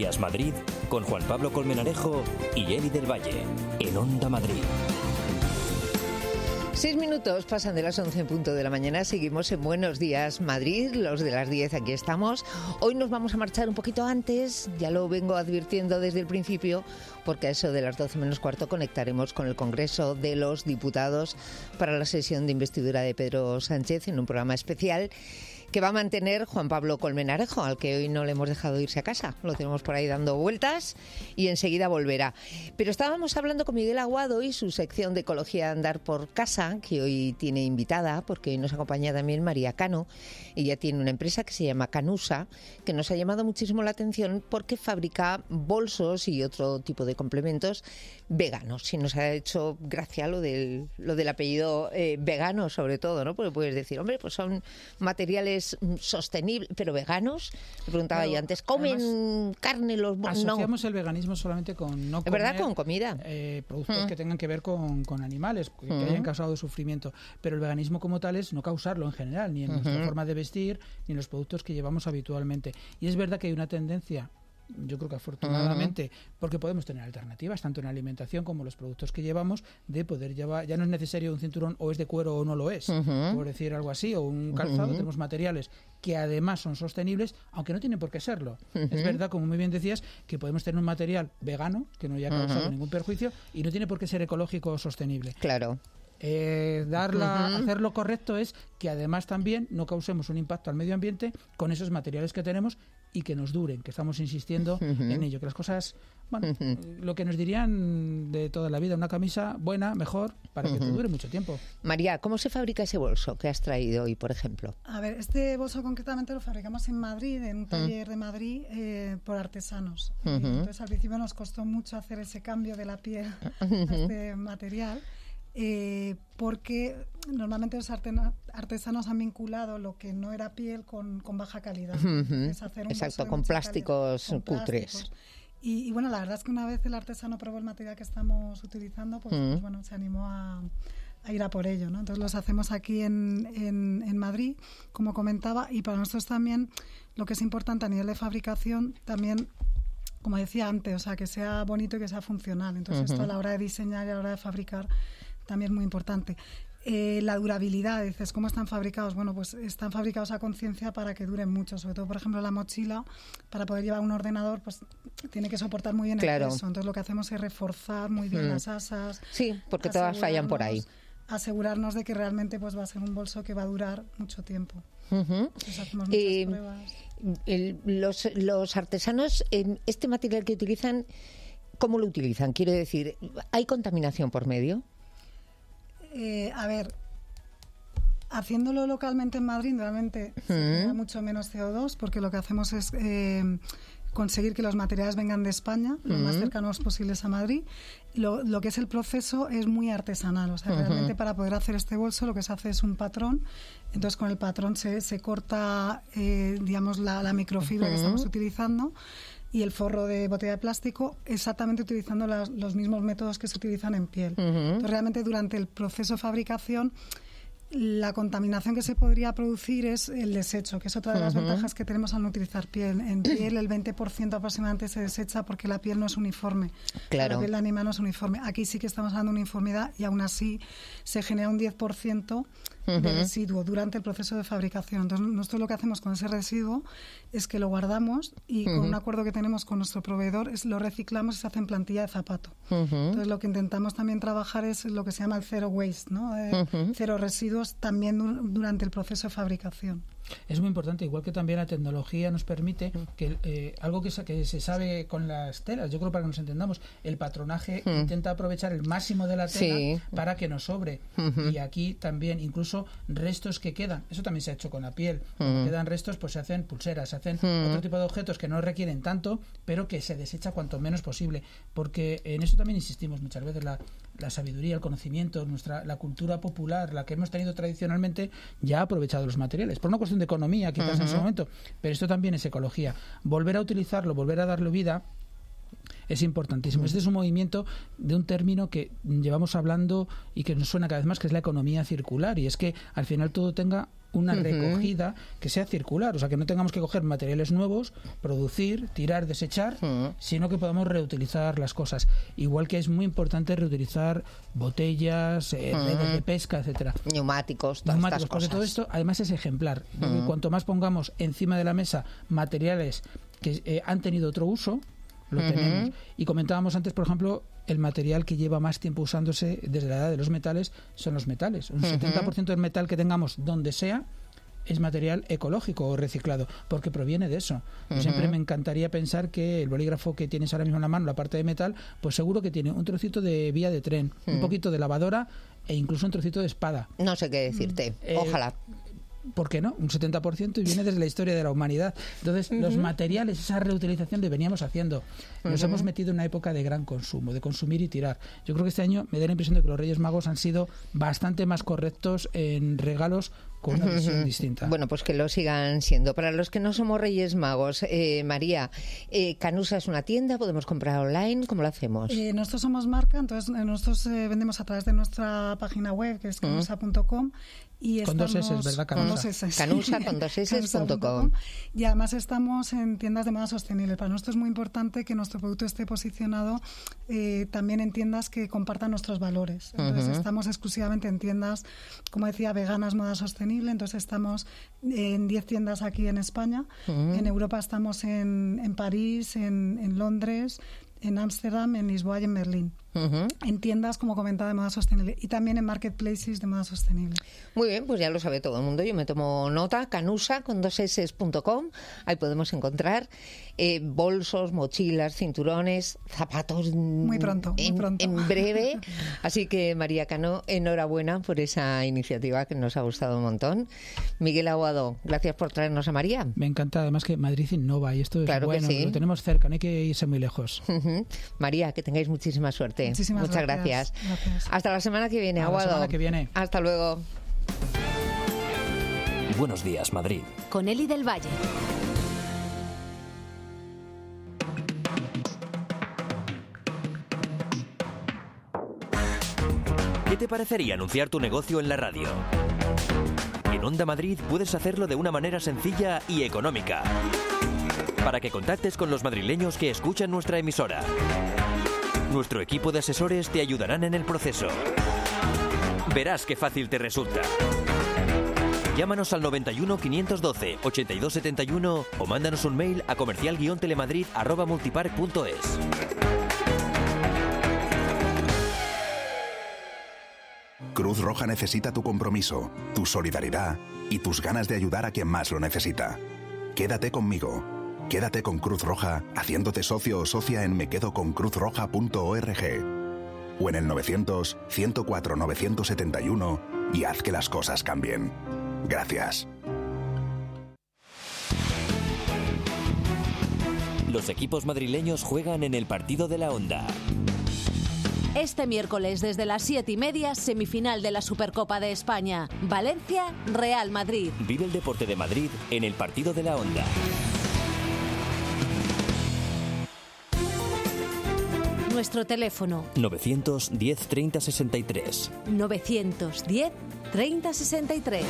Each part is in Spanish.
Días Madrid con Juan Pablo Colmenarejo y Eli del Valle en Onda Madrid. 6 minutos pasan de las 11 en punto de la mañana. Seguimos en Buenos Días Madrid, los de las 10 aquí estamos. Hoy nos vamos a marchar un poquito antes, ya lo vengo advirtiendo desde el principio, porque a eso de las 12 menos cuarto conectaremos con el Congreso de los Diputados para la sesión de investidura de Pedro Sánchez en un programa especial que va a mantener Juan Pablo Colmenarejo, al que hoy no le hemos dejado irse a casa. Lo tenemos por ahí dando vueltas y enseguida volverá. Pero estábamos hablando con Miguel Aguado y su sección de Ecología Andar por Casa, que hoy tiene invitada, porque hoy nos acompaña también María Cano. Ella tiene una empresa que se llama Canusa, que nos ha llamado muchísimo la atención porque fabrica bolsos y otro tipo de complementos veganos. Y nos ha hecho gracia lo del apellido vegano, sobre todo, ¿no? Porque puedes decir, hombre, pues son materiales sostenibles, pero veganos. Me preguntaba yo antes, ¿comen además, carne los asociamos el veganismo solamente con no comer, ¿verdad? Con comida. Productos que tengan que ver con animales, que hayan causado sufrimiento. Pero el veganismo como tal es no causarlo en general, ni en nuestra forma de vestir, ni en los productos que llevamos habitualmente. Y es verdad que hay una tendencia, yo creo que afortunadamente, porque podemos tener alternativas, tanto en alimentación como los productos que llevamos, de poder llevar, ya no es necesario un cinturón o es de cuero o no lo es, por decir algo así, o un calzado, tenemos materiales que además son sostenibles, aunque no tienen por qué serlo. Es verdad, como muy bien decías, que podemos tener un material vegano, que no haya causado ningún perjuicio, y no tiene por qué ser ecológico o sostenible. Claro. Hacer lo correcto es que además también no causemos un impacto al medio ambiente con esos materiales que tenemos y que nos duren, que estamos insistiendo en ello, que las cosas, bueno, lo que nos dirían de toda la vida, una camisa buena, mejor, para que te dure mucho tiempo. María, ¿cómo se fabrica ese bolso que has traído hoy, por ejemplo? A ver, este bolso concretamente lo fabricamos en Madrid, en un taller de Madrid, por artesanos. Entonces, al principio nos costó mucho hacer ese cambio de la piel a este material. Porque normalmente los artesanos han vinculado lo que no era piel con baja calidad. Exacto, con plásticos cutres. Y bueno, la verdad es que una vez el artesano probó el material que estamos utilizando, pues bueno, se animó a ir a por ello, ¿no? Entonces los hacemos aquí en Madrid, como comentaba, y para nosotros también lo que es importante a nivel de fabricación también, como decía antes, o sea, que sea bonito y que sea funcional. Entonces esto a la hora de diseñar y a la hora de fabricar también es muy importante. La durabilidad, dices, ¿cómo están fabricados? Bueno, pues están fabricados a conciencia para que duren mucho. Sobre todo, por ejemplo, la mochila, para poder llevar un ordenador, pues tiene que soportar muy bien el peso. Entonces lo que hacemos es reforzar muy bien las asas. Sí, porque todas fallan por ahí. Asegurarnos de que realmente pues va a ser un bolso que va a durar mucho tiempo. Entonces hacemos muchas pruebas. Los artesanos, este material que utilizan, ¿cómo lo utilizan? Quiero decir, ¿hay contaminación por medio? A ver, haciéndolo localmente en Madrid, realmente se genera mucho menos CO2, porque lo que hacemos es conseguir que los materiales vengan de España, lo más cercanos posibles a Madrid. Lo que es el proceso es muy artesanal, o sea, realmente para poder hacer este bolso lo que se hace es un patrón. Entonces con el patrón se corta, digamos, la microfibra que estamos utilizando y el forro de botella de plástico, exactamente utilizando los mismos métodos que se utilizan en piel. Entonces realmente durante el proceso de fabricación la contaminación que se podría producir es el desecho, que es otra de las ventajas que tenemos al no utilizar piel. En piel el 20% aproximadamente se desecha porque la piel no es uniforme. Claro. La piel de animal no es uniforme. Aquí sí que estamos hablando de uniformidad y aún así se genera un 10% de residuo durante el proceso de fabricación. Entonces nosotros lo que hacemos con ese residuo es que lo guardamos y con un acuerdo que tenemos con nuestro proveedor lo reciclamos y se hace en plantilla de zapato. Entonces lo que intentamos también trabajar es lo que se llama el zero waste, ¿no? Cero residuos también durante el proceso de fabricación. Es muy importante, igual que también la tecnología nos permite que algo que se sabe con las telas, yo creo, para que nos entendamos, el patronaje intenta aprovechar el máximo de la tela para que nos sobre. Y aquí también incluso restos que quedan, eso también se ha hecho con la piel, quedan restos, pues se hacen pulseras, se hacen otro tipo de objetos que no requieren tanto, pero que se desecha cuanto menos posible, porque en eso también insistimos muchas veces, la sabiduría, el conocimiento, la cultura popular, la que hemos tenido tradicionalmente, ya ha aprovechado los materiales, por una cuestión de economía quizás en ese momento, pero esto también es ecología. Volver a utilizarlo, volver a darle vida es importantísimo. Este es un movimiento de un término que llevamos hablando y que nos suena cada vez más, que es la economía circular, y es que al final todo tenga una recogida que sea circular, o sea, que no tengamos que coger materiales nuevos, producir, tirar, desechar, sino que podamos reutilizar las cosas. Igual que es muy importante reutilizar botellas, redes de pesca, etcétera. Neumáticos, Porque todo esto además es ejemplar. Cuanto más pongamos encima de la mesa materiales que han tenido otro uso, lo tenemos. Y comentábamos antes, por ejemplo, el material que lleva más tiempo usándose desde la edad de los metales son los metales. Un 70% del metal que tengamos donde sea es material ecológico o reciclado, porque proviene de eso. Siempre me encantaría pensar que el bolígrafo que tienes ahora mismo en la mano, la parte de metal, pues seguro que tiene un trocito de vía de tren, un poquito de lavadora e incluso un trocito de espada. No sé qué decirte. Ojalá. ¿Por qué no? Un 70% y viene desde la historia de la humanidad. Entonces, los materiales, esa reutilización que veníamos haciendo, nos hemos metido en una época de gran consumo, de consumir y tirar. Yo creo que este año me da la impresión de que los Reyes Magos han sido bastante más correctos en regalos con una visión distinta. Bueno, pues que lo sigan siendo. Para los que no somos Reyes Magos, María, Canusa es una tienda, podemos comprar online, ¿cómo lo hacemos? Nosotros somos marca, entonces nosotros vendemos a través de nuestra página web, que es canusa.com. Y con dos S, ¿verdad? Canusa. Canusa con dos S.com. Y además estamos en tiendas de moda sostenible. Para nosotros es muy importante que nuestro producto esté posicionado también en tiendas que compartan nuestros valores. Entonces estamos exclusivamente en tiendas, como decía, veganas, moda sostenible. Entonces estamos en 10 tiendas aquí en España. En Europa estamos en París, en Londres, en Ámsterdam, en Lisboa y en Berlín. En tiendas, como comentaba, de moda sostenible, y también en marketplaces de moda sostenible. Muy bien, pues ya lo sabe todo el mundo. Yo me tomo nota. Canusa con 2S.com. Ahí podemos encontrar bolsos, mochilas, cinturones, zapatos. Muy pronto. En breve. Así que, María Cano, enhorabuena por esa iniciativa que nos ha gustado un montón. Miguel Aguado, gracias por traernos a María. Me encanta además que Madrid innova y esto es claro, bueno, que sí. Lo tenemos cerca, no hay que irse muy lejos. Muchas que muchísima suerte. Muchas gracias. Hasta la semana que viene, Aguado. La semana que viene. Hasta luego. Buenos días, Madrid. Con Eli del Valle. ¿Qué te parecería anunciar tu negocio en la radio? En Onda Madrid puedes hacerlo de una manera sencilla y económica, para que contactes con los madrileños que escuchan nuestra emisora. Nuestro equipo de asesores te ayudarán en el proceso. Verás qué fácil te resulta. Llámanos al 91 512 82 71 o mándanos un mail a comercial-telemadrid@multipark.es. Cruz Roja necesita tu compromiso, tu solidaridad y tus ganas de ayudar a quien más lo necesita. Quédate conmigo. Quédate con Cruz Roja haciéndote socio o socia en mequedoconcruzroja.org o en el 900-104-971 y haz que las cosas cambien. Gracias. Los equipos madrileños juegan en el partido de la Onda. Este miércoles desde las 7:30, semifinal de la Supercopa de España. Valencia-Real Madrid. Vive el deporte de Madrid en el partido de la Onda. Nuestro teléfono 910 30 63. 910 30 63.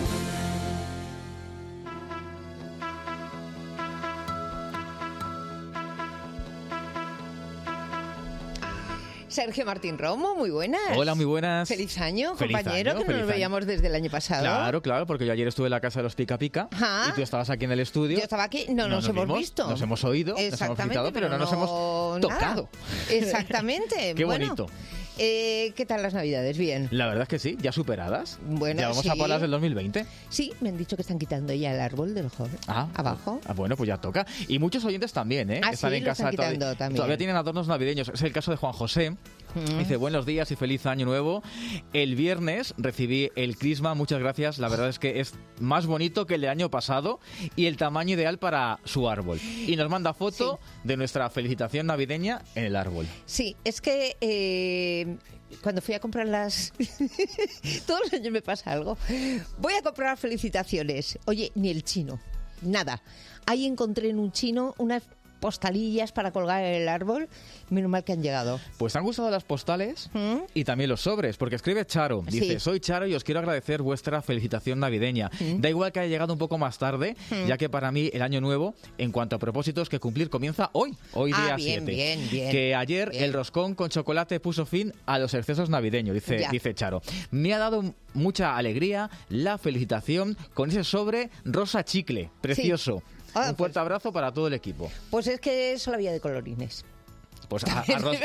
Sergio Martín Romo, muy buenas. Hola, muy buenas. Feliz año, Feliz compañero, año, que no nos veíamos desde el año pasado. Claro, porque yo ayer estuve en la casa de los Pica Pica y tú estabas aquí en el estudio. Yo estaba aquí, no nos hemos visto. Nos hemos oído, nos hemos gritado, pero no nos hemos tocado. Exactamente. Qué bonito. ¿Qué tal las Navidades? Bien. La verdad es que sí, ya superadas. Bueno, ya vamos a por las del 2020. Sí, me han dicho que están quitando ya el árbol del joven. Abajo. Bueno, pues ya toca. Y muchos oyentes también, ¿eh? Están en casa todavía tienen adornos navideños. Es el caso de Juan José. Dice, buenos días y feliz año nuevo. El viernes recibí el crisma, muchas gracias. La verdad es que es más bonito que el del año pasado y el tamaño ideal para su árbol. Y nos manda foto de nuestra felicitación navideña en el árbol. Sí, es que cuando fui a comprar las... Todos los años me pasa algo. Voy a comprar felicitaciones. Oye, ni el chino, nada. Ahí encontré en un chino postalillas para colgar en el árbol. Menos mal que han llegado. Pues han gustado las postales y también los sobres, porque escribe Charo. Dice, soy Charo y os quiero agradecer vuestra felicitación navideña. Da igual que haya llegado un poco más tarde, ya que para mí el año nuevo, en cuanto a propósitos que cumplir, comienza hoy día 7. Bien. Que ayer el roscón con chocolate puso fin a los excesos navideños, dice Charo. Me ha dado mucha alegría la felicitación con ese sobre rosa chicle, precioso. Un fuerte abrazo para todo el equipo. Pues es que solo había de colorines. Pues a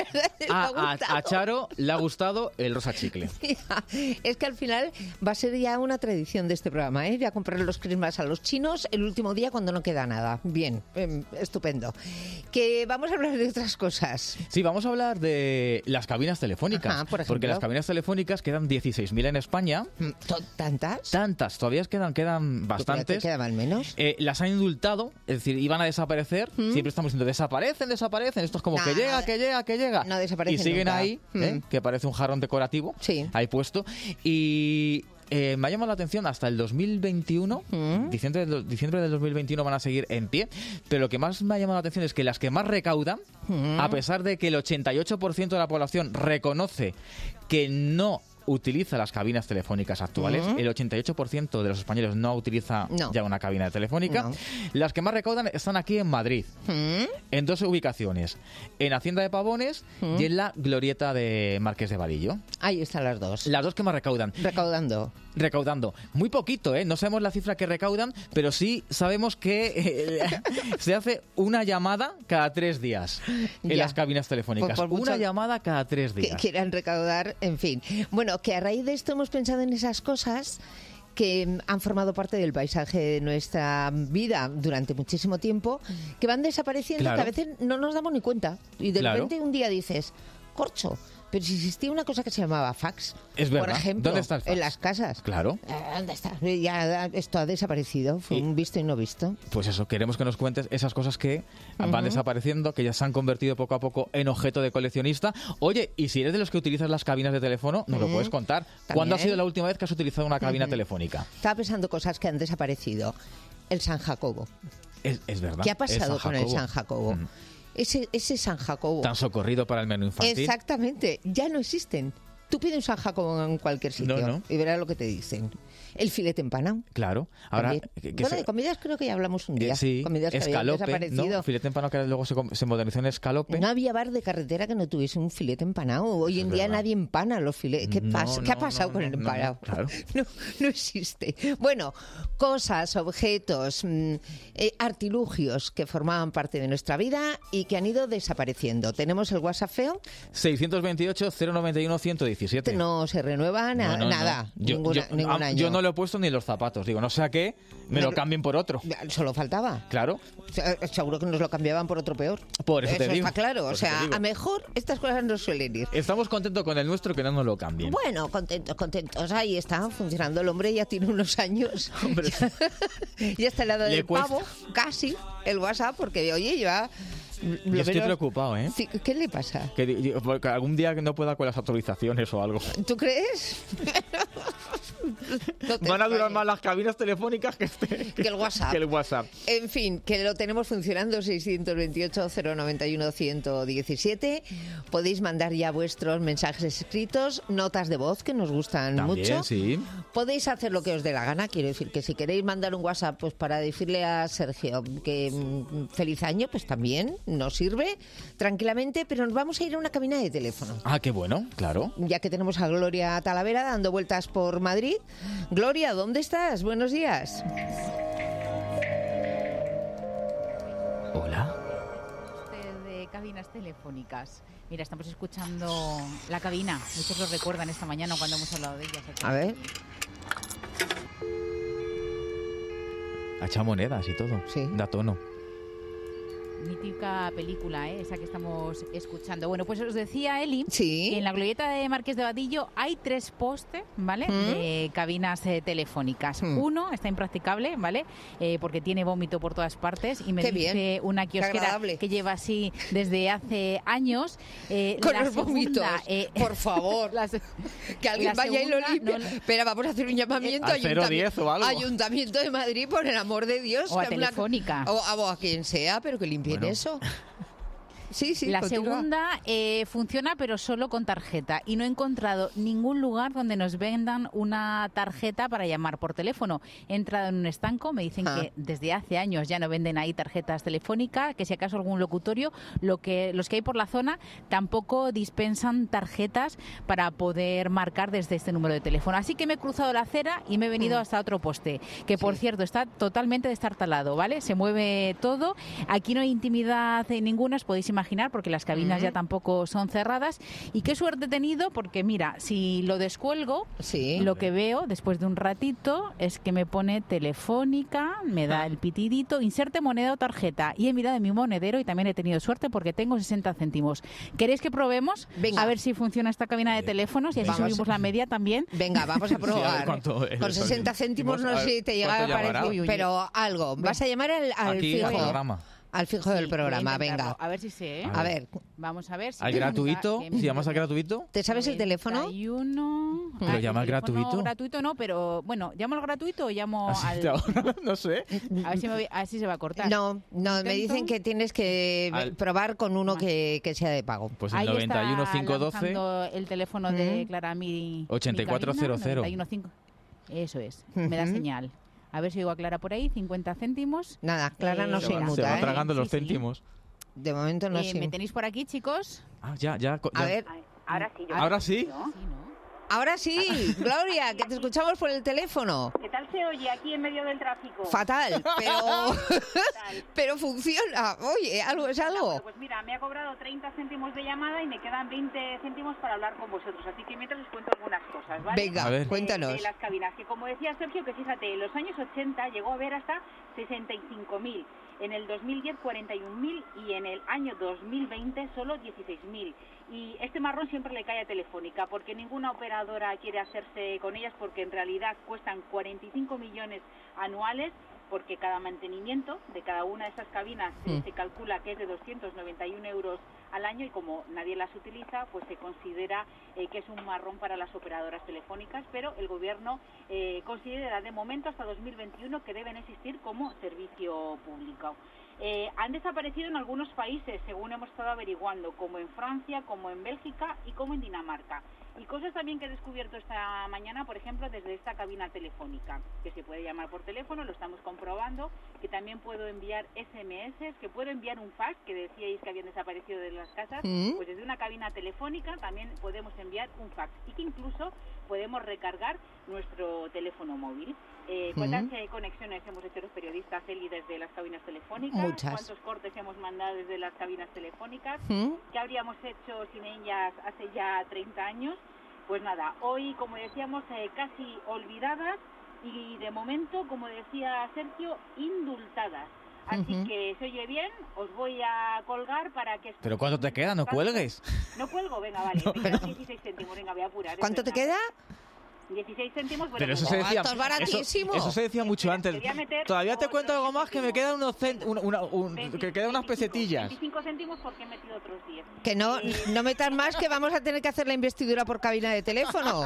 Charo le ha gustado el rosa chicle. Es que al final va a ser ya una tradición de este programa, ¿eh? Voy a comprar los crismas a los chinos el último día cuando no queda nada. Bien, estupendo. Que vamos a hablar de otras cosas. Sí, vamos a hablar de las cabinas telefónicas. Ajá, por ejemplo. Porque las cabinas telefónicas quedan 16.000 en España. ¿Tantas? Tantas, todavía quedan bastantes. ¿Quedaban menos? Las han indultado, es decir, iban a desaparecer. Siempre estamos diciendo, desaparecen. Esto es como que llega. No desaparece y siguen nunca. ahí, que parece un jarrón decorativo, ahí puesto. Y me ha llamado la atención hasta el 2021, diciembre del 2021 van a seguir en pie, pero lo que más me ha llamado la atención es que las que más recaudan, a pesar de que el 88% de la población reconoce que no utiliza las cabinas telefónicas actuales, el 88% de los españoles no utiliza ya una cabina telefónica. Las que más recaudan están aquí en Madrid, en 2 ubicaciones, en Hacienda de Pavones y en la Glorieta de Marqués de Vadillo. Ahí están las dos. Las dos que más recaudan. Recaudando. Muy poquito, ¿eh? No sabemos la cifra que recaudan, pero sí sabemos que se hace una llamada cada 3 días en las cabinas telefónicas. Una llamada cada 3 días. Que quieran recaudar, en fin. Bueno, que a raíz de esto hemos pensado en esas cosas que han formado parte del paisaje de nuestra vida durante muchísimo tiempo, que van desapareciendo, que a veces no nos damos ni cuenta. Y de repente un día dices, corcho, pero si existía una cosa que se llamaba fax. Es verdad. Por ejemplo, ¿dónde está el fax? En las casas. Claro. ¿Dónde está? Ya esto ha desaparecido. Fue un visto y no visto. Pues eso, queremos que nos cuentes esas cosas que van desapareciendo, que ya se han convertido poco a poco en objeto de coleccionista. Oye, y si eres de los que utilizas las cabinas de teléfono, nos lo puedes contar. ¿También? ¿Cuándo ha sido la última vez que has utilizado una cabina telefónica? Estaba pensando cosas que han desaparecido. El San Jacobo. Es verdad. ¿Qué ha pasado con el San Jacobo? Ese San Jacobo. Tan socorrido para el menú infantil. Exactamente, ya no existen. Tú pides un San Jacobo en cualquier sitio y verás lo que te dicen. El filete empanado. Claro. Ahora, de comidas creo que ya hablamos un día. Sí, comidas que escalope, habían desaparecido. ¿no? Filete empanado que luego se modernizó en escalope. No había bar de carretera que no tuviese un filete empanado. Hoy en día nadie empana los filetes. ¿Qué ha pasado con el empanado? Claro. No existe. Bueno, cosas, objetos, artilugios que formaban parte de nuestra vida y que han ido desapareciendo. Tenemos el WhatsApp feo. 628-091-117. No se renueva nada. Ningún año. Yo no lo he puesto ni en los zapatos. Digo, no sea que me lo cambien por otro. Solo faltaba. Claro. Seguro que nos lo cambiaban por otro peor. Por eso te digo. Está claro. O sea, a mejor estas cosas no suelen ir. Estamos contentos con el nuestro, que no nos lo cambien. Bueno, contentos. Ahí está funcionando. El hombre ya tiene unos años. Hombre. Ya está al lado del pavo, casi, el WhatsApp, porque oye, ya... Yo estoy preocupado, ¿eh? Sí, ¿qué le pasa? Que algún día que no pueda con las autorizaciones o algo. ¿Tú crees? Van a durar más las cabinas telefónicas que el WhatsApp. Que el WhatsApp. En fin, que lo tenemos funcionando, 628-091-117. Podéis mandar ya vuestros mensajes escritos, notas de voz que nos gustan mucho. Sí. Podéis hacer lo que os dé la gana. Quiero decir que si queréis mandar un WhatsApp pues para decirle a Sergio que feliz año, pues también nos sirve tranquilamente, pero nos vamos a ir a una cabina de teléfono. Ah, qué bueno, claro. Ya que tenemos a Gloria Talavera dando vueltas por Madrid. Gloria, ¿dónde estás? Buenos días. Hola. De cabinas telefónicas. Mira, estamos escuchando la cabina. Muchos lo recuerdan esta mañana cuando hemos hablado de ellas. A ver. Ha echado monedas y todo. Sí. Da tono. Mítica película, esa que estamos escuchando. Bueno, pues os decía Eli que en la Glorieta de Marqués de Vadillo hay 3 postes, ¿vale? De cabinas telefónicas. Uno está impracticable, ¿vale? Porque tiene vómito por todas partes y me dice una kiosquera que lleva así desde hace años. Con los vómitos, por favor. Que alguien vaya y lo limpie. Espera, vamos a hacer un llamamiento a Ayuntamiento de Madrid, por el amor de Dios. O a Telefónica. O a quien sea, pero que limpie bien eso. Sí, la continúa. segunda funciona pero solo con tarjeta y no he encontrado ningún lugar donde nos vendan una tarjeta para llamar por teléfono. He entrado en un estanco, me dicen que desde hace años ya no venden ahí tarjetas telefónicas, que si acaso algún locutorio, los que hay por la zona tampoco dispensan tarjetas para poder marcar desde este número de teléfono. Así que me he cruzado la acera y me he venido hasta otro poste, que por cierto está totalmente destartalado, ¿vale? Se mueve todo, aquí no hay intimidad ninguna, os podéis imaginar, porque las cabinas ya tampoco son cerradas. Y qué suerte he tenido, porque mira, si lo descuelgo, lo que veo después de un ratito es que me pone Telefónica, me da el pitidito, inserte moneda o tarjeta. Y he mirado en mi monedero y también he tenido suerte porque tengo 60 céntimos. ¿Queréis que probemos? Venga. A ver si funciona esta cabina de teléfonos y así subimos la media también. Venga, vamos a probar. Con 60 céntimos no sé si te llega a parecer, pero algo. Vas a llamar al fijo. Al fijo del programa, venga. A ver si sé. A ver. Vamos a ver si... ¿Al gratuito? Si llamas al gratuito. ¿Te sabes el teléfono? ¿Pero llama al gratuito? Gratuito no, pero bueno, ¿llamo al gratuito o llamo al...? No sé. A ver si se va a cortar. No, me dicen que tienes que probar con uno que sea de pago. Pues el 91 512... el teléfono de Clara Mi... 8400. Eso es, me da señal. A ver si digo a Clara por ahí, 50 céntimos. Nada, Clara no se inmuta. Se va tragando los céntimos. De momento no se... ¿Me tenéis por aquí, chicos? Ya. A ver. Ahora sí. ¿Ahora sí? Ahora sí, Gloria, que te escuchamos por el teléfono. ¿Qué tal se oye aquí en medio del tráfico? Fatal, pero funciona. Oye, algo es algo. Bueno, pues mira, me ha cobrado 30 céntimos de llamada y me quedan 20 céntimos para hablar con vosotros. Así que mientras os cuento algunas cosas, ¿vale? Venga, cuéntanos. De las cabinas, que como decía Sergio, que fíjate, en los años 80 llegó a haber hasta 65.000. En el 2010 41.000 y en el año 2020 solo 16.000. Y este marrón siempre le cae a Telefónica porque ninguna operadora quiere hacerse con ellas porque en realidad cuestan 45 millones anuales porque cada mantenimiento de cada una de esas cabinas se calcula que es de 291 euros al año y como nadie las utiliza, pues se considera que es un marrón para las operadoras telefónicas, pero el gobierno considera de momento hasta 2021 que deben existir como servicio público. Han desaparecido en algunos países, según hemos estado averiguando, como en Francia, como en Bélgica y como en Dinamarca. Y cosas también que he descubierto esta mañana, por ejemplo, desde esta cabina telefónica, que se puede llamar por teléfono, lo estamos comprobando, que también puedo enviar SMS, que puedo enviar un fax, que decíais que habían desaparecido de las casas, pues desde una cabina telefónica también podemos enviar un fax y que incluso podemos recargar nuestro teléfono móvil. ¿Cuántas conexiones hemos hecho los periodistas, Eli, desde las cabinas telefónicas? Muchas. ¿Cuántos cortes hemos mandado desde las cabinas telefónicas? ¿Qué habríamos hecho sin ellas hace ya 30 años? Pues nada, hoy, como decíamos, casi olvidadas y de momento, como decía Sergio, indultadas. Así que, ¿se oye bien? Os voy a colgar para que... ¿Pero cuánto te queda? ¿No cuelgues? No cuelgo, venga, vale. Me quedan 16 céntimos, venga, voy a apurar. ¿Cuánto te queda? 16 céntimos, pero eso se decía, eso se decía mucho antes. Todavía te cuento algo más, que me quedan que quedan unas pesetillas. 25 céntimos porque he metido otros 10. Que no metas más, que vamos a tener que hacer la investidura por cabina de teléfono.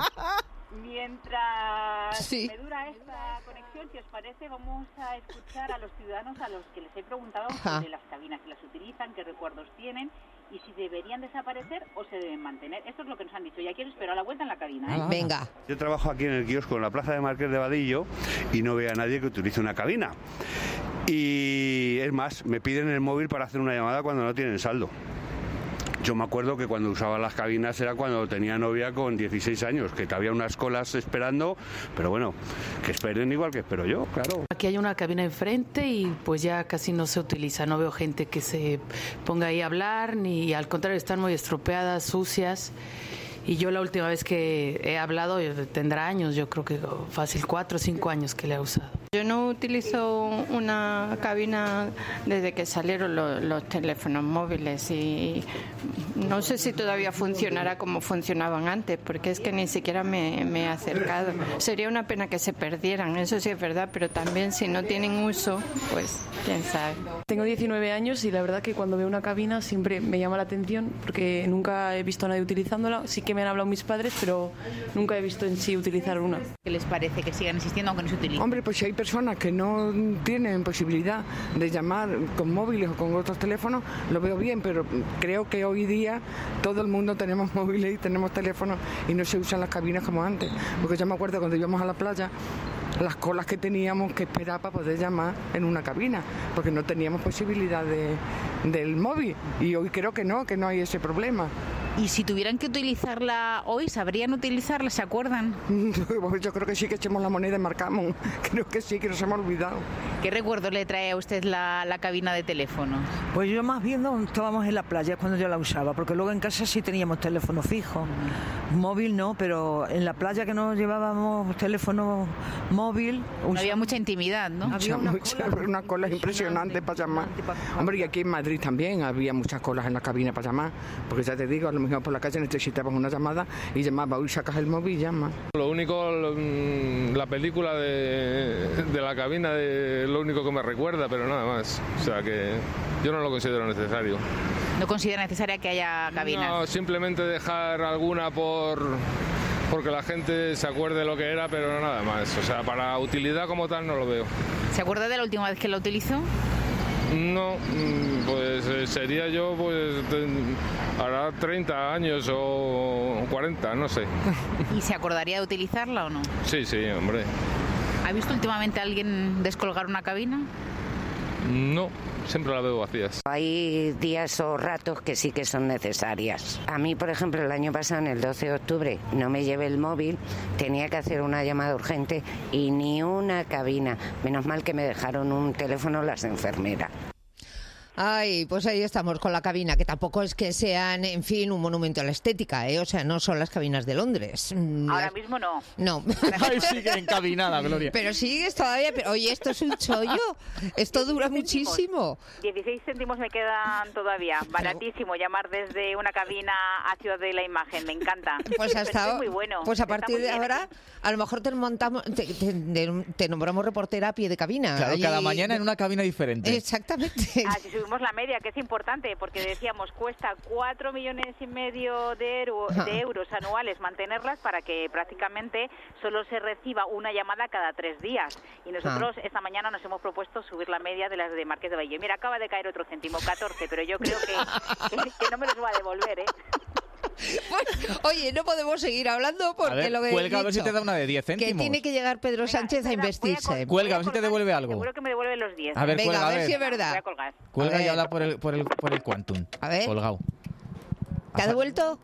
Mientras me dura esta conexión, si os parece, vamos a escuchar a los ciudadanos a los que les he preguntado sobre las cabinas, si las utilizan, qué recuerdos tienen y si deberían desaparecer o se deben mantener. Esto es lo que nos han dicho. Ya quiero esperar a la vuelta en la cabina. Venga. Yo trabajo aquí en el kiosco en la plaza de Marqués de Vadillo y no veo a nadie que utilice una cabina. Y es más, me piden el móvil para hacer una llamada cuando no tienen saldo. Yo me acuerdo que cuando usaba las cabinas era cuando tenía novia con 16 años, que había unas colas esperando, pero bueno, que esperen igual que espero yo, claro. Aquí hay una cabina enfrente y pues ya casi no se utiliza, no veo gente que se ponga ahí a hablar, ni al contrario, están muy estropeadas, sucias. Y yo la última vez que he hablado tendrá años, yo creo que fácil 4 o 5 años que le he usado. Yo no utilizo una cabina desde que salieron los teléfonos móviles y no sé si todavía funcionará como funcionaban antes, porque es que ni siquiera me he acercado. Sería una pena que se perdieran, eso sí es verdad, pero también si no tienen uso, pues quién sabe. Tengo 19 años y la verdad que cuando veo una cabina siempre me llama la atención porque nunca he visto a nadie utilizándola. Sí que me han hablado mis padres, pero nunca he visto en sí utilizar una. ¿Qué les parece que sigan existiendo aunque no se utilicen? Hombre, pues si hay personas que no tienen posibilidad de llamar con móviles o con otros teléfonos, lo veo bien, pero creo que hoy día todo el mundo tenemos móviles y tenemos teléfonos y no se usan las cabinas como antes. Porque yo me acuerdo cuando íbamos a la playa, las colas que teníamos que esperar para poder llamar en una cabina, porque no teníamos posibilidad del móvil, y hoy creo que no hay ese problema. ¿Y si tuvieran que utilizarla hoy, sabrían utilizarla? ¿Se acuerdan? Yo creo que sí, que echemos la moneda y marcamos. Creo que sí, que nos hemos olvidado. ¿Qué recuerdo le trae a usted la cabina de teléfono? Pues yo más bien estábamos en la playa cuando yo la usaba, porque luego en casa sí teníamos teléfono fijo. Móvil no, pero en la playa que nos llevábamos teléfono móvil... No había mucha intimidad, ¿no? Había una cola impresionante para llamar. Hombre, y aquí en Madrid también había muchas colas en la cabina para llamar, porque ya te digo, a lo mejor por la calle necesitabas una llamada y llamaba, hoy sacas el móvil y llamas. Lo único, la película de la cabina es lo único que me recuerda, pero nada más. O sea que yo no lo considero necesario. ¿No considera necesaria que haya cabinas? No, simplemente dejar alguna porque la gente se acuerde lo que era, pero nada más. O sea, para utilidad como tal no lo veo. ¿Se acuerda de la última vez que la utilizó? No, pues sería yo, hará 30 años o 40, no sé. ¿Y se acordaría de utilizarla o no? Sí, hombre. ¿Ha visto últimamente a alguien descolgar una cabina? No, siempre la veo vacías. Hay días o ratos que sí que son necesarias. A mí, por ejemplo, el año pasado, en el 12 de octubre, no me llevé el móvil, tenía que hacer una llamada urgente y ni una cabina. Menos mal que me dejaron un teléfono las enfermeras. Ay, pues ahí estamos con la cabina, que tampoco es que sean, en fin, un monumento a la estética, ¿eh? O sea, no son las cabinas de Londres. Ahora mismo no. No. Ay, sigue encabinada, Gloria. Pero sigues todavía, pero oye, esto es un chollo, esto dura muchísimo. 16 céntimos me quedan todavía, baratísimo, llamar desde una cabina a Ciudad de la Imagen, me encanta. Pues hasta muy bueno. Pues a partir de ahora, a lo mejor te nombramos reportera a pie de cabina. Claro, allí, cada mañana en una cabina diferente. Exactamente. Si subimos la media, que es importante, porque decíamos, cuesta 4,5 millones de euros anuales mantenerlas para que prácticamente solo se reciba una llamada cada 3 días. Y nosotros esta mañana nos hemos propuesto subir la media de las de Marqués de Baillo. Mira, acaba de caer otro céntimo, 14, pero yo creo que no me los va a devolver, ¿eh? Bueno, oye, no podemos seguir hablando porque a ver, lo que cuelga a ver si te da una de 10 céntimos. Que tiene que llegar Pedro Sánchez a investirse. Cuelga, a ver si te devuelve algo. Seguro que me devuelve los 10. A ver, venga, cuelga, a ver si es verdad. Voy a colgar. Cuelga y habla por el Quantum. A ver. Colgado. ¿Te ha devuelto?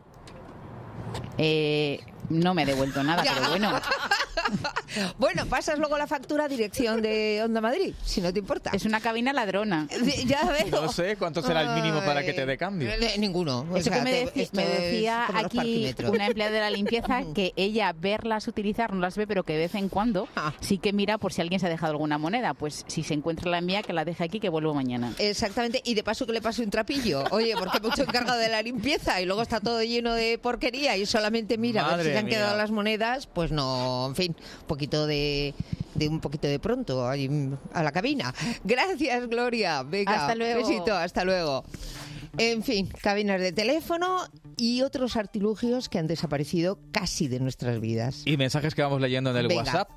No me he devuelto nada, pero bueno. Bueno, pasas luego la factura a dirección de Onda Madrid, si no te importa. Es una cabina ladrona. Ya veo. No sé cuánto será el mínimo para que te dé cambio. Ninguno. Eso que me decía aquí una empleada de la limpieza, que ella verlas utilizar no las ve, pero que de vez en cuando sí que mira por si alguien se ha dejado alguna moneda. Pues si se encuentra la mía, que la deje aquí, que vuelvo mañana. Exactamente, y de paso que le pase un trapillo. Oye, porque mucho encargado de la limpieza y luego está todo lleno de porquería y solamente mira a ver si se han quedado las monedas, pues no, en fin, un poquito de pronto a la cabina. Gracias, Gloria. Venga, hasta luego. Besito, hasta luego. En fin, cabinas de teléfono y otros artilugios que han desaparecido casi de nuestras vidas. Y mensajes que vamos leyendo en el Venga. WhatsApp,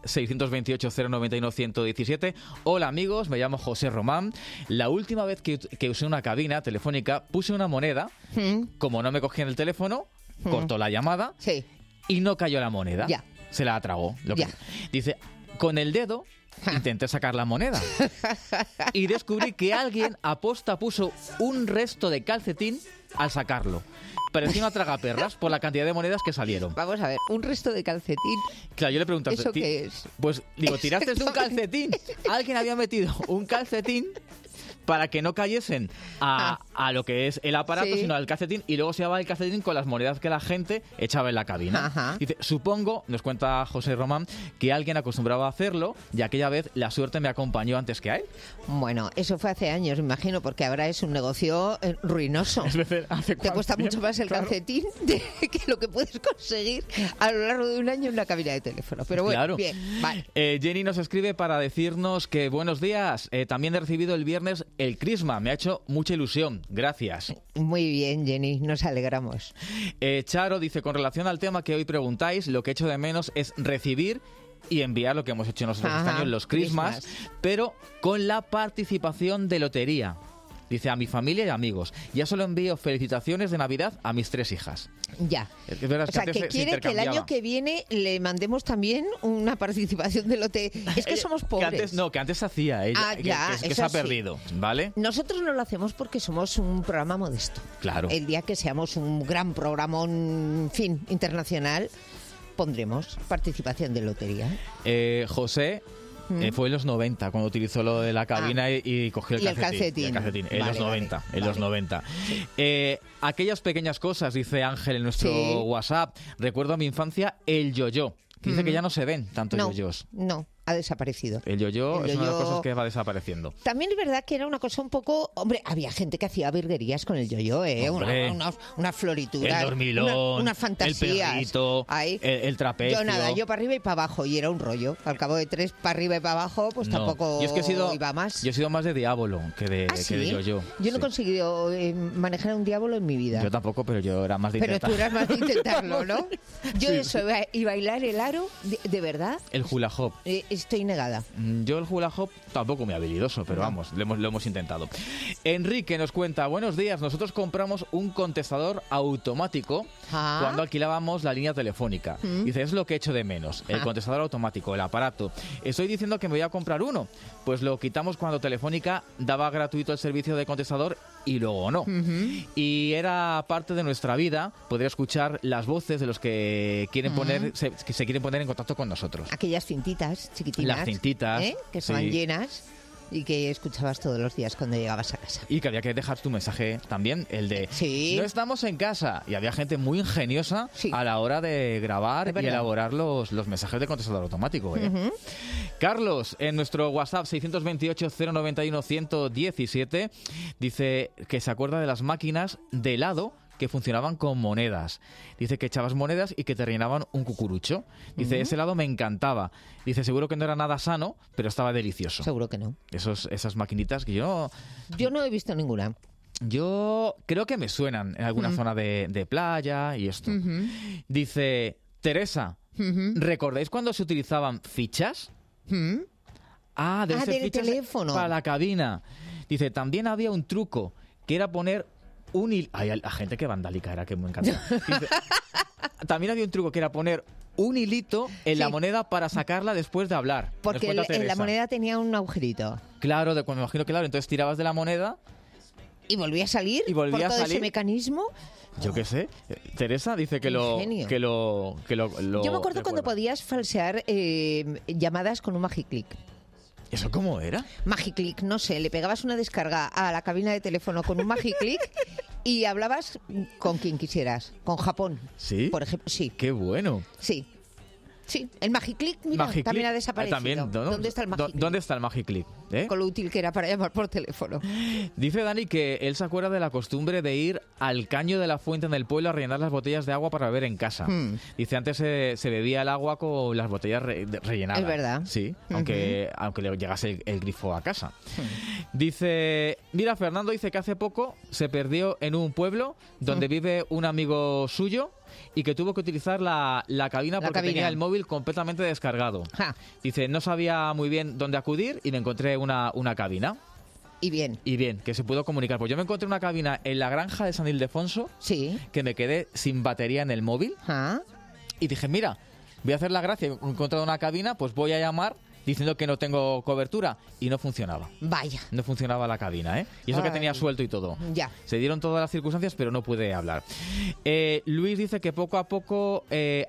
628-091-117. Hola amigos, me llamo José Román. La última vez que usé una cabina telefónica, puse una moneda, como no me cogían el teléfono, cortó la llamada y no cayó la moneda. Ya. Se la tragó. Dice, con el dedo intenté sacar la moneda y descubrí que alguien aposta puso un resto de calcetín al sacarlo. Parecía una tragaperras por la cantidad de monedas que salieron. Vamos a ver, un resto de calcetín. Claro, yo le pregunté, ¿eso qué es? Pues digo, ¿tiraste un calcetín? Alguien había metido un calcetín para que no cayesen a lo que es el aparato, sino al calcetín, y luego se llevaba el calcetín con las monedas que la gente echaba en la cabina. Dice, supongo, nos cuenta José Román, que alguien acostumbraba a hacerlo y aquella vez la suerte me acompañó antes que a él. Bueno, eso fue hace años, me imagino, porque ahora es un negocio ruinoso. Es decir, te cuesta mucho más el calcetín que lo que puedes conseguir a lo largo de un año en una cabina de teléfono. Pero bueno, bien, vale. Jenny nos escribe para decirnos que buenos días, también he recibido el viernes el Crisma, me ha hecho mucha ilusión, gracias. Muy bien, Jenny, nos alegramos. Charo dice, con relación al tema que hoy preguntáis, lo que echo de menos es recibir y enviar lo que hemos hecho nosotros este año en los Christmas, pero con la participación de lotería. Dice, a mi familia y amigos. Ya solo envío felicitaciones de Navidad a mis 3 hijas. Ya. Es verdad, o sea, que quiere que el año que viene le mandemos también una participación de lotería. Es que somos pobres. Que antes hacía ella, que se ha perdido, ¿vale? Nosotros no lo hacemos porque somos un programa modesto. Claro. El día que seamos un gran programa, en fin, internacional, pondremos participación de lotería. José... fue en los 90 cuando utilizó lo de la cabina y cogió el calcetín. En los 90. Sí. Aquellas pequeñas cosas, dice Ángel en nuestro WhatsApp. Recuerdo a mi infancia el yo-yo. Dice que ya no se ven tanto yo-yos. No, ha desaparecido. El yo-yo es una de las cosas que va desapareciendo. También es verdad que era una cosa un poco... Hombre, había gente que hacía virguerías con el yo-yo, unas florituras, el dormilón, unas fantasías. El perrito, el trapecio. Yo nada, yo para arriba y para abajo, y era un rollo. Al cabo de 3 para arriba y para abajo, pues tampoco iba más. Yo he sido más de diablo que de yo-yo. Yo no he conseguido manejar un diablo en mi vida. Yo tampoco, pero yo era más de intentarlo. Pero tú eras más de intentarlo, ¿no? Yo y bailar el aro, de verdad. El hula hop. Estoy negada. Yo el hula hop tampoco muy habilidoso, pero vamos, lo hemos intentado. Enrique nos cuenta, buenos días, nosotros compramos un contestador automático cuando alquilábamos la línea telefónica. Dice, es lo que echo de menos, el contestador automático, el aparato. Estoy diciendo que me voy a comprar uno, pues lo quitamos cuando Telefónica daba gratuito el servicio de contestador y luego no. Y era parte de nuestra vida poder escuchar las voces de los que quieren que se quieren poner en contacto con nosotros. Aquellas cintitas chiquitinas. Las cintitas. Que estaban llenas y que escuchabas todos los días cuando llegabas a casa. Y que había que dejar tu mensaje también, el de no estamos en casa. Y había gente muy ingeniosa a la hora de grabar y elaborar los mensajes de contestador automático. Carlos, en nuestro WhatsApp 628-091-117, dice que se acuerda de las máquinas de helado que funcionaban con monedas. Dice que echabas monedas y que te rellenaban un cucurucho. Dice, ese helado me encantaba. Dice, seguro que no era nada sano, pero estaba delicioso. Seguro que no. Esas maquinitas que yo no he visto ninguna. Yo creo que me suenan en alguna zona de playa y esto. Dice, Teresa, ¿recordáis cuando se utilizaban fichas? Debe ser del fichas teléfono. Para la cabina. Dice, también había un truco, que era poner un hilo. Hay gente que vandálica era, que me encanta. Dice, también había un truco que era poner un hilito en la moneda para sacarla después de hablar. Porque la moneda tenía un agujerito. Claro, me imagino que entonces tirabas de la moneda y volvía a salir. Por todo ese mecanismo. Yo qué sé. Teresa dice que lo Yo me acuerdo cuando podías falsear llamadas con un Magiclick. ¿Eso cómo era? Magiclick, no sé, le pegabas una descarga a la cabina de teléfono con un Magiclick y hablabas con quien quisieras, con Japón. ¿Sí? Por ejemplo, sí. ¡Qué bueno! Sí. Sí, el Magiclick, mira, también ha desaparecido. ¿Dónde está el Magiclick? ¿Dónde está el Magiclick? Con lo útil que era para llamar por teléfono. Dice Dani que él se acuerda de la costumbre de ir al caño de la fuente en el pueblo a rellenar las botellas de agua para beber en casa. Dice, antes se bebía el agua con las botellas rellenadas. Es verdad. Sí, aunque le llegase el grifo a casa. Dice, mira, Fernando dice que hace poco se perdió en un pueblo donde vive un amigo suyo y que tuvo que utilizar la cabina porque tenía el móvil completamente descargado. Dice, no sabía muy bien dónde acudir y me encontré una cabina. Y bien, que se pudo comunicar. Pues yo me encontré una cabina en la granja de San Ildefonso que me quedé sin batería en el móvil. Y dije, mira, voy a hacer la gracia, he encontrado una cabina, pues voy a llamar diciendo que no tengo cobertura, y no funcionaba. Vaya. No funcionaba la cabina, ¿eh? Y eso que tenía suelto y todo. Ya. Se dieron todas las circunstancias, pero no pude hablar. Luis dice que poco a poco...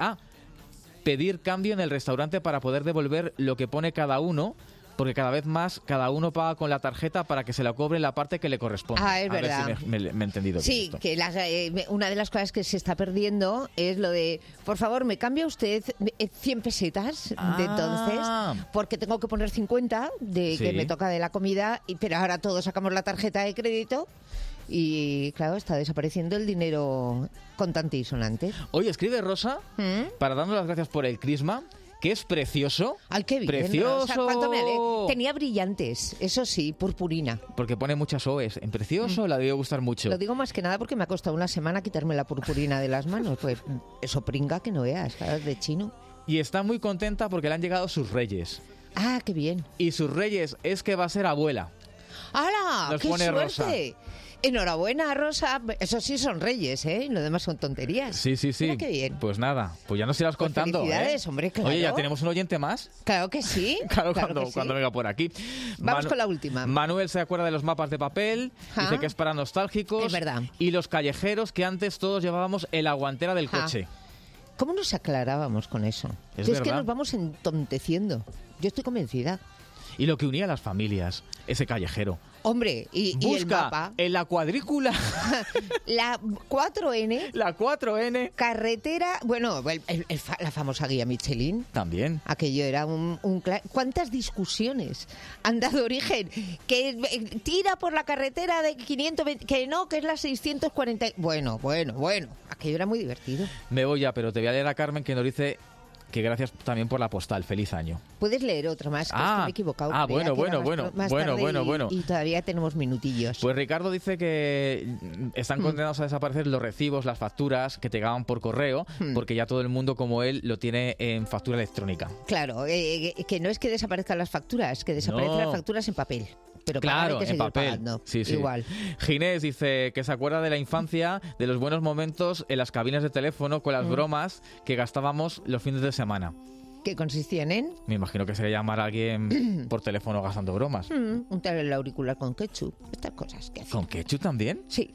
pedir cambio en el restaurante para poder devolver lo que pone cada uno, porque cada vez más cada uno paga con la tarjeta para que se la cobre la parte que le corresponde. Es verdad. Ver si me he entendido. Sí, que una de las cosas que se está perdiendo es lo de, por favor, ¿me cambia usted 100 pesetas de entonces? Porque tengo que poner 50 que me toca de la comida, pero ahora todos sacamos la tarjeta de crédito. Y claro, está desapareciendo el dinero contante y sonante. Oye, escribe Rosa para darnos las gracias por el crisma, que es precioso. ¡Ay, qué bien! ¡Precioso! Rosa, ¿cuánto me alegro? Tenía brillantes, eso sí, purpurina. Porque pone muchas OEs. En precioso la debió gustar mucho. Lo digo más que nada porque me ha costado una semana quitarme la purpurina de las manos. Pues eso pringa que no veas, ¿sabes? De chino. Y está muy contenta porque le han llegado sus reyes. Ah, qué bien. Y sus reyes es que va a ser abuela. ¡Hala! Nos ¡Qué pone suerte! Rosa. Enhorabuena, Rosa. Eso sí son reyes, ¿eh? Lo demás son tonterías. Sí. Mira qué bien. Pues nada, pues ya nos irás Pues contando. felicidades, hombre, claro. Oye, ¿ya tenemos un oyente más? Claro que sí. Claro, que sí. cuando venga por aquí. Vamos con la última. Manuel se acuerda de los mapas de papel, dice que es para nostálgicos. Es verdad. Y los callejeros que antes todos llevábamos en la guantera del coche. ¿Cómo nos aclarábamos con eso? Es que verdad. nos vamos entonteciendo. Yo estoy convencida. Y lo que unía a las familias, ese callejero. Hombre, y el mapa. En la cuadrícula. La 4N. La 4N. Carretera. Bueno, la famosa guía Michelin. También. Aquello era ¿Cuántas discusiones han dado origen? Que tira por la carretera de 520. Que no, que es la 640. Bueno. Aquello era muy divertido. Me voy ya, pero te voy a leer a Carmen que nos dice que gracias también por la postal. Feliz año. Puedes leer otra más, que es que me he equivocado. Bueno. Y todavía tenemos minutillos. Pues Ricardo dice que están condenados a desaparecer los recibos, las facturas que te llegaban por correo, porque ya todo el mundo como él lo tiene en factura electrónica. Claro, que no es que desaparezcan las facturas, que desaparecen las facturas en papel. Pero claro, hay que en papel. Pagando. Sí. Igual. Ginés dice que se acuerda de la infancia, de los buenos momentos en las cabinas de teléfono con las bromas que gastábamos los fines de semana. ¿Qué consistían en? Me imagino que sería llamar a alguien por teléfono gastando bromas. Untar el auricular con ketchup. Estas cosas que hacen. ¿Con ketchup también? Sí.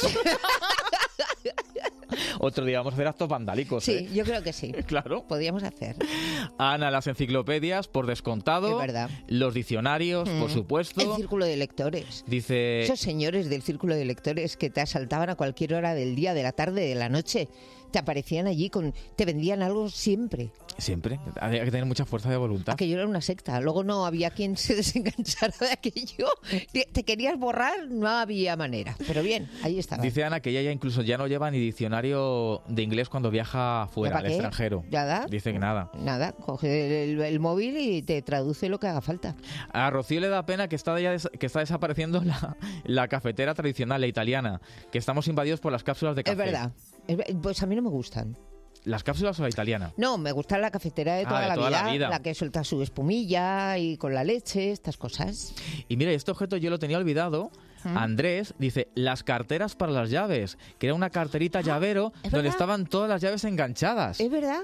Otro día vamos a hacer actos vandálicos. Sí, yo creo que sí. Claro. Podríamos hacer. Ana, las enciclopedias, por descontado. Es verdad. Los diccionarios, por supuesto. El círculo de lectores. Dice... Esos señores del círculo de lectores que te asaltaban a cualquier hora del día, de la tarde, de la noche. Te aparecían allí, te vendían algo siempre. Siempre. Había que tener mucha fuerza de voluntad. Aquello era una secta. Luego no había quien se desenganchara de aquello. Te querías borrar, no había manera. Pero bien, ahí estaba. Dice Ana que ella ya incluso ya no lleva ni diccionario de inglés cuando viaja fuera, al extranjero. ¿Nada? Dice que nada. Nada, coge el móvil y te traduce lo que haga falta. A Rocío le da pena que está desapareciendo la cafetera tradicional, la italiana, que estamos invadidos por las cápsulas de café. Es verdad. Pues a mí no me gustan. ¿Las cápsulas o la italiana? No, me gusta la cafetera de toda, la vida, la que suelta su espumilla y con la leche, estas cosas. Y mira, este objeto yo lo tenía olvidado. Andrés dice, las carteras para las llaves, que era una carterita llavero donde estaban todas las llaves enganchadas. ¿Es verdad?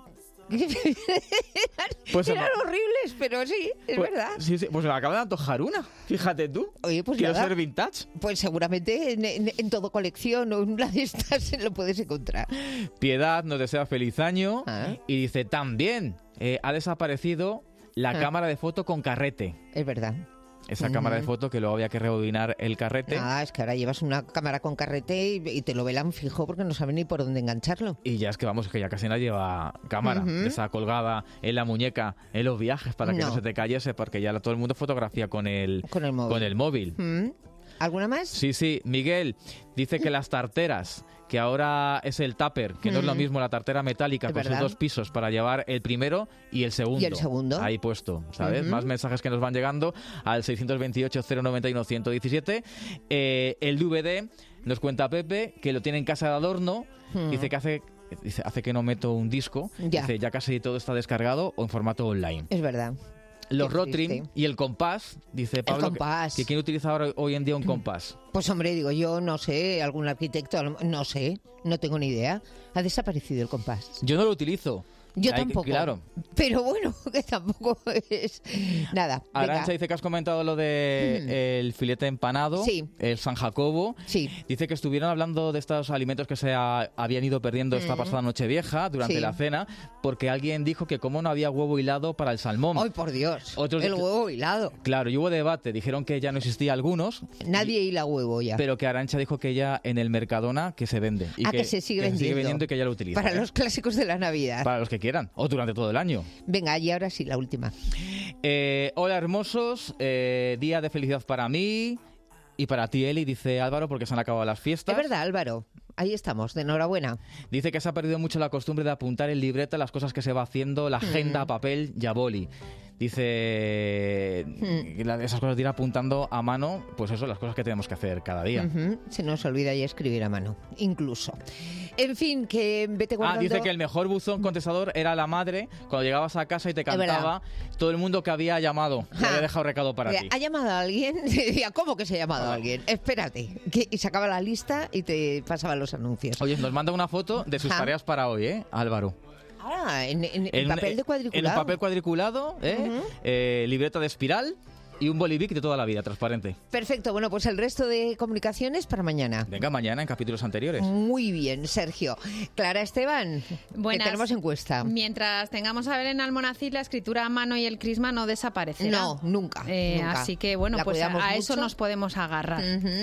Pues eran horribles, pero sí, es verdad. Sí, pues me acaba de antojar una. Fíjate tú. Oye, pues quiero nada, ser vintage. Pues seguramente en todo colección o en una de estas lo puedes encontrar. Piedad nos desea feliz año y dice, también ha desaparecido la cámara de foto con carrete. Es verdad. Esa cámara de foto que luego había que rebobinar el carrete. Es que ahora llevas una cámara con carrete y te lo velan fijo porque no saben ni por dónde engancharlo. Y ya es que vamos, que ya casi nadie lleva cámara de esa colgada en la muñeca en los viajes para que no se te cayese, porque ya todo el mundo fotografía con el móvil. ¿Alguna más? Sí. Miguel dice que las tarteras, que ahora es el tupper, que no es lo mismo la tartera metálica con sus 2 pisos para llevar el primero y el segundo. Y el segundo. Ahí puesto, ¿sabes? Más mensajes que nos van llegando al 628-091-117. El DVD, nos cuenta Pepe, que lo tiene en casa de adorno. Dice que hace que no meto un disco. Dice, ya casi todo está descargado o en formato online. Es verdad. Los Rotring y el compás, dice Pablo, que ¿quién utiliza hoy en día un compás? Pues hombre, digo yo, no sé, algún arquitecto, no sé, no tengo ni idea. Ha desaparecido el compás. Yo no lo utilizo. Yo tampoco. Claro. Pero bueno, que tampoco es nada. Arantxa dice que has comentado lo de el filete empanado, el San Jacobo. Sí. Dice que estuvieron hablando de estos alimentos que se habían ido perdiendo esta pasada Nochevieja durante la cena, porque alguien dijo que como no había huevo hilado para el salmón. ¡Ay, por Dios! El huevo hilado. Claro, y hubo debate. Dijeron que ya no existía algunos. Nadie hila huevo ya. Pero que Arantxa dijo que ya en el Mercadona que se vende. Y que se sigue vendiendo. Y que ya lo utiliza. Para los clásicos de la Navidad. Para los que quieran, o durante todo el año. Venga, y ahora sí, la última. Hola, hermosos. Día de felicidad para mí y para ti, Eli, dice Álvaro, porque se han acabado las fiestas. Es verdad, Álvaro. ahí estamos, de enhorabuena. Dice que se ha perdido mucho la costumbre de apuntar en libreta las cosas que se va haciendo, la agenda a papel y a boli. Dice esas cosas de ir apuntando a mano, pues eso, las cosas que tenemos que hacer cada día. Se nos olvida ya escribir a mano, incluso. En fin, que vete guardando... dice que el mejor buzón contestador era la madre, cuando llegabas a casa y te cantaba todo el mundo que había llamado, que había dejado recado para ti. ¿Ha llamado a alguien? Decía, ¿cómo que se ha llamado a alguien? Espérate. Y sacaba la lista y te pasaba los anuncios. Oye, nos manda una foto de sus tareas para hoy, Álvaro. En papel de cuadriculado. En un papel cuadriculado, libreta de espiral y un bolivic de toda la vida, transparente. Perfecto, bueno, pues el resto de comunicaciones para mañana. Venga, mañana en capítulos anteriores. Muy bien, Sergio. Clara Esteban, que tenemos encuesta. Mientras tengamos a Belén Almonacid, la escritura a mano y el crisma no desaparecerá. No, nunca. Así que, bueno, pues a eso nos podemos agarrar.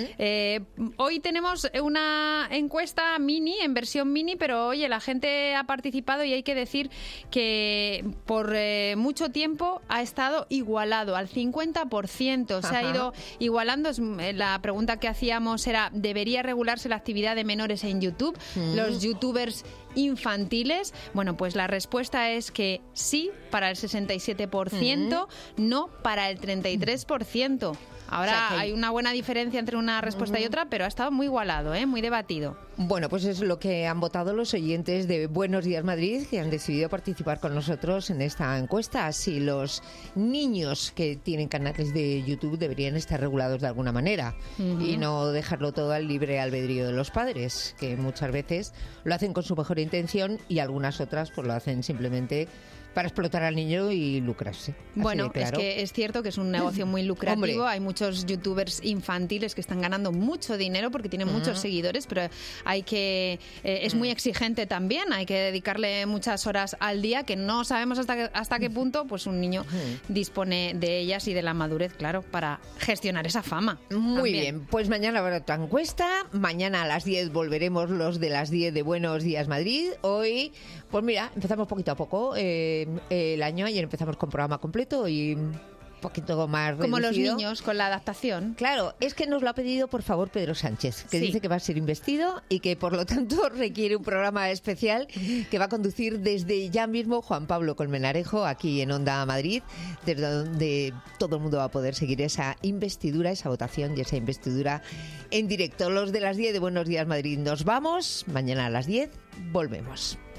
Hoy tenemos una encuesta mini, en versión mini, pero oye, la gente ha participado y hay que decir que por mucho tiempo ha estado igualado al 50%. Se ha ido igualando. La pregunta que hacíamos era, ¿debería regularse la actividad de menores en YouTube? Los youtubers infantiles. Bueno, pues la respuesta es que sí, para el 67%, no para el 33%. Ahora hay una buena diferencia entre una respuesta y otra, pero ha estado muy igualado, muy debatido. Bueno, pues es lo que han votado los oyentes de Buenos Días Madrid, que han decidido participar con nosotros en esta encuesta. Si los niños que tienen canales de YouTube deberían estar regulados de alguna manera y no dejarlo todo al libre albedrío de los padres, que muchas veces lo hacen con su mejor intención y algunas otras pues lo hacen simplemente para explotar al niño y lucrarse. Bueno, es que es cierto que es un negocio muy lucrativo. Hay muchos youtubers infantiles que están ganando mucho dinero porque tienen muchos seguidores, pero hay que es muy exigente también. Hay que dedicarle muchas horas al día, que no sabemos hasta qué punto pues un niño dispone de ellas y de la madurez, claro, para gestionar esa fama. Muy bien, pues mañana habrá otra encuesta. Mañana a las 10 volveremos los de las 10 de Buenos Días Madrid. Hoy, pues mira, empezamos poquito a poco el año. Ayer empezamos con programa completo y un poquito más como reducido. Los niños con la adaptación. Claro, es que nos lo ha pedido por favor Pedro Sánchez, que dice que va a ser investido y que por lo tanto requiere un programa especial que va a conducir desde ya mismo Juan Pablo Colmenarejo aquí en Onda Madrid, desde donde todo el mundo va a poder seguir esa investidura, esa votación y esa investidura en directo. Los de las 10 de Buenos Días Madrid nos vamos, mañana a las 10 volvemos.